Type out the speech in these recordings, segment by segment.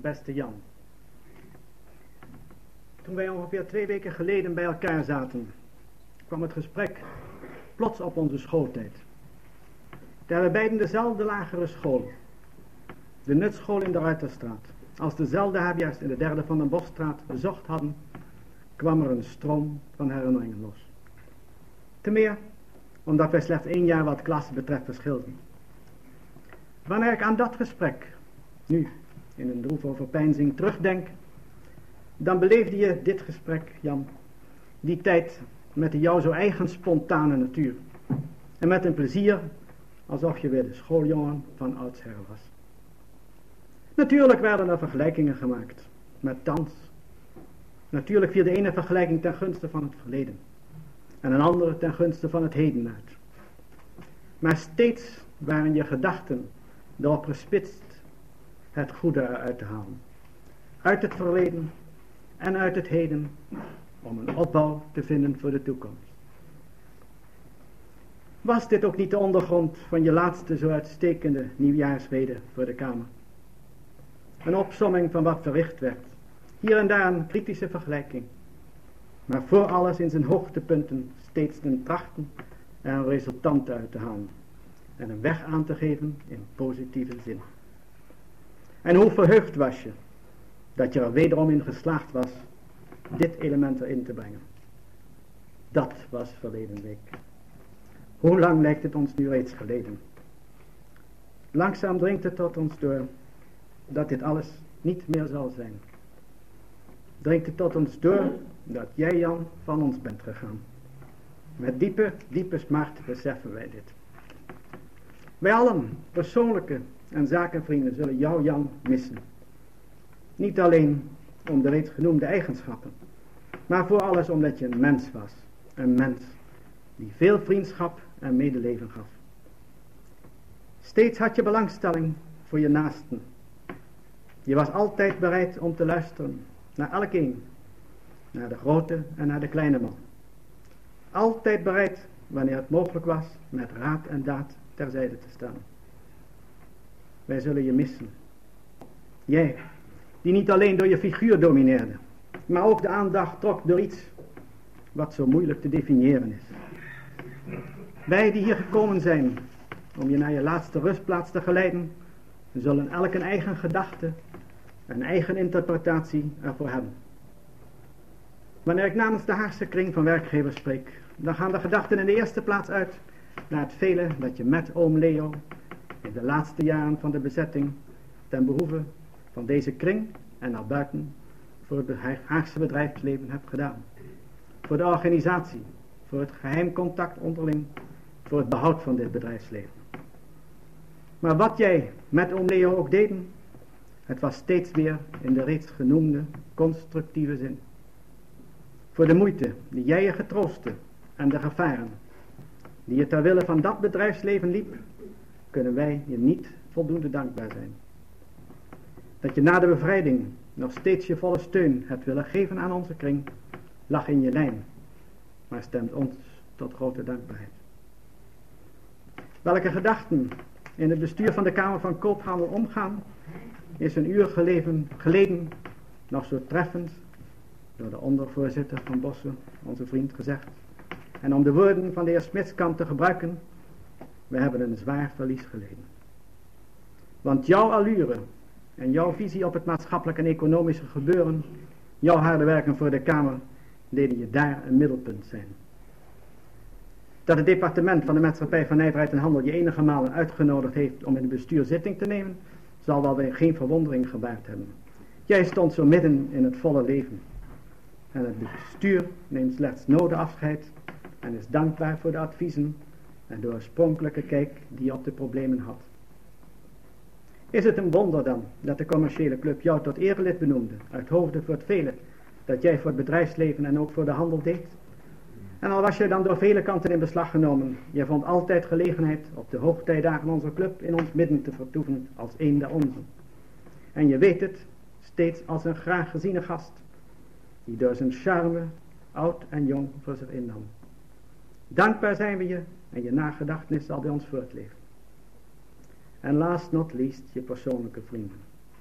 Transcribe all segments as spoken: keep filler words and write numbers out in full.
beste Jan. Toen wij ongeveer twee weken geleden bij elkaar zaten, kwam het gesprek plots op onze schooltijd. Daar we beiden dezelfde lagere school, de Nutschool in de Ruiterstraat, als dezelfde H B S in de derde van de Bosstraat bezocht hadden, kwam er een stroom van herinneringen los. Te meer omdat wij slechts één jaar wat klasse betreft verschilden. Wanneer ik aan dat gesprek, nu in een droeve overpeinzing, terugdenk, dan beleefde je dit gesprek, Jan, die tijd met de jou zo eigen spontane natuur. En met een plezier alsof je weer de schooljongen van oudsher was. Natuurlijk werden er vergelijkingen gemaakt met thans. Natuurlijk viel de ene vergelijking ten gunste van het verleden en een andere ten gunste van het heden uit. Maar steeds waren je gedachten erop gespitst het goede eruit te halen. Uit het verleden en uit het heden om een opbouw te vinden voor de toekomst. Was dit ook niet de ondergrond van je laatste zo uitstekende nieuwjaarsrede voor de Kamer? Een opsomming van wat verricht werd. Hier en daar een kritische vergelijking. Maar voor alles in zijn hoogtepunten steeds een trachten er een resultant uit te halen. En een weg aan te geven in positieve zin. En hoe verheugd was je dat je er wederom in geslaagd was dit element erin te brengen. Dat was verleden week. Hoe lang lijkt het ons nu reeds geleden? Langzaam dringt het tot ons door dat dit alles niet meer zal zijn. Dringt het tot ons door dat jij, Jan, van ons bent gegaan. Met diepe, diepe smart beseffen wij dit. Wij allen, persoonlijke en zakenvrienden, zullen jou, Jan, missen. Niet alleen om de reeds genoemde eigenschappen, maar voor alles omdat je een mens was. Een mens die veel vriendschap en medeleven gaf. Steeds had je belangstelling voor je naasten. Je was altijd bereid om te luisteren naar elkeen, naar de grote en naar de kleine man. Altijd bereid, wanneer het mogelijk was, met raad en daad terzijde te staan. Wij zullen je missen. Jij, die niet alleen door je figuur domineerde, maar ook de aandacht trok door iets wat zo moeilijk te definiëren is. Wij die hier gekomen zijn om je naar je laatste rustplaats te geleiden, zullen elk een eigen gedachte, een eigen interpretatie ervoor hebben. Wanneer ik namens de Haagse kring van werkgevers spreek, dan gaan de gedachten in de eerste plaats uit naar het vele dat je met oom Leo in de laatste jaren van de bezetting ten behoeve van deze kring en naar buiten voor het Haagse bedrijfsleven hebt gedaan. Voor de organisatie, voor het geheim contact onderling, voor het behoud van dit bedrijfsleven. Maar wat jij met oom Leo ook deden, het was steeds weer in de reeds genoemde constructieve zin. Voor de moeite die jij je getroostte en de gevaren die je ter wille van dat bedrijfsleven liep, kunnen wij je niet voldoende dankbaar zijn. Dat je na de bevrijding nog steeds je volle steun hebt willen geven aan onze kring, lag in je lijn, maar stemt ons tot grote dankbaarheid. Welke gedachten in het bestuur van de Kamer van Koophandel omgaan, is een uur geleden, geleden nog zo treffend door de ondervoorzitter van Bossen, onze vriend, gezegd. En om de woorden van de heer Smitskamp te gebruiken, we hebben een zwaar verlies geleden. Want jouw allure en jouw visie op het maatschappelijk en economische gebeuren, jouw harde werken voor de Kamer, deden je daar een middelpunt zijn. Dat het departement van de Maatschappij van Nijverheid en Handel je enige malen uitgenodigd heeft om in het bestuur zitting te nemen, zal wel weer geen verwondering gebaard hebben. Jij stond zo midden in het volle leven. En het bestuur neemt slechts nodig afscheid en is dankbaar voor de adviezen en de oorspronkelijke kijk die je op de problemen had. Is het een wonder dan dat de commerciële club jou tot erelid benoemde, uit hoofde voor het vele dat jij voor het bedrijfsleven en ook voor de handel deed? En al was je dan door vele kanten in beslag genomen, je vond altijd gelegenheid op de hoogtijdagen onze club in ons midden te vertoeven als een der onzen. En je weet het, steeds als een graag geziene gast, die door zijn charme, oud en jong, voor zich innam. Dankbaar zijn we je en je nagedachtenis zal bij ons voortleven. En last not least je persoonlijke vrienden.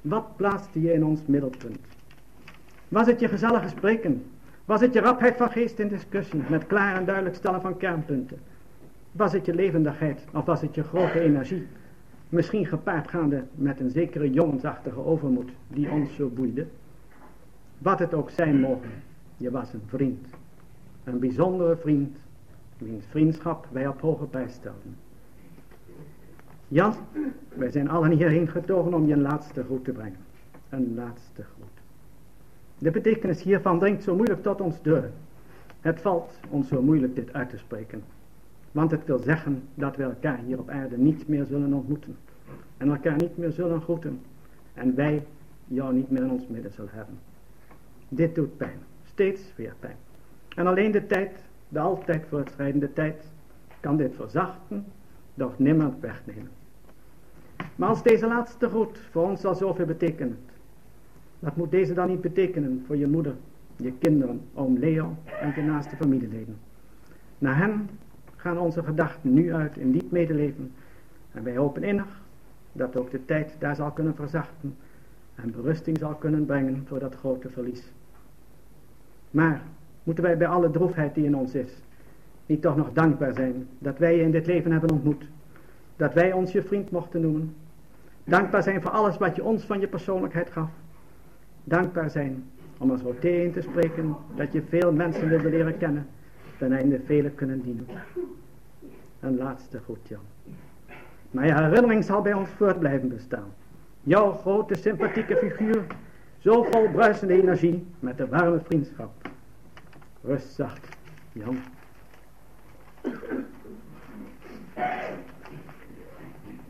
Wat plaatste je in ons middelpunt? Was het je gezellige spreken? Was het je rapheid van geest in discussie, met klaar en duidelijk stellen van kernpunten? Was het je levendigheid, of was het je grote energie? Misschien gepaard gaande met een zekere jongensachtige overmoed, die ons zo boeide? Wat het ook zijn mogen, je was een vriend. Een bijzondere vriend, wiens vriendschap wij op hoge prijs stelden. Jan, wij zijn allen hierheen getogen om je een laatste groet te brengen. Een laatste groet. De betekenis hiervan dringt zo moeilijk tot ons door. Het valt ons zo moeilijk dit uit te spreken. Want het wil zeggen dat we elkaar hier op aarde niet meer zullen ontmoeten. En elkaar niet meer zullen groeten. En wij jou niet meer in ons midden zullen hebben. Dit doet pijn. Steeds weer pijn. En alleen de tijd, de altijd voortschrijdende tijd, kan dit verzachten, doch nimmer wegnemen. Maar als deze laatste groet voor ons al zoveel betekent, wat moet deze dan niet betekenen voor je moeder, je kinderen, oom Leo en je naaste familieleden? Naar hen gaan onze gedachten nu uit in diep medeleven en wij hopen innig dat ook de tijd daar zal kunnen verzachten en berusting zal kunnen brengen voor dat grote verlies. Maar moeten wij bij alle droefheid die in ons is, niet toch nog dankbaar zijn dat wij je in dit leven hebben ontmoet, dat wij ons je vriend mochten noemen, dankbaar zijn voor alles wat je ons van je persoonlijkheid gaf, dankbaar zijn om als roté in te spreken dat je veel mensen wilde leren kennen, ten einde velen kunnen dienen. Een laatste groet, Jan. Maar je herinnering zal bij ons voort blijven bestaan. Jouw grote sympathieke figuur, zo vol bruisende energie met de warme vriendschap. Rust zacht, Jan.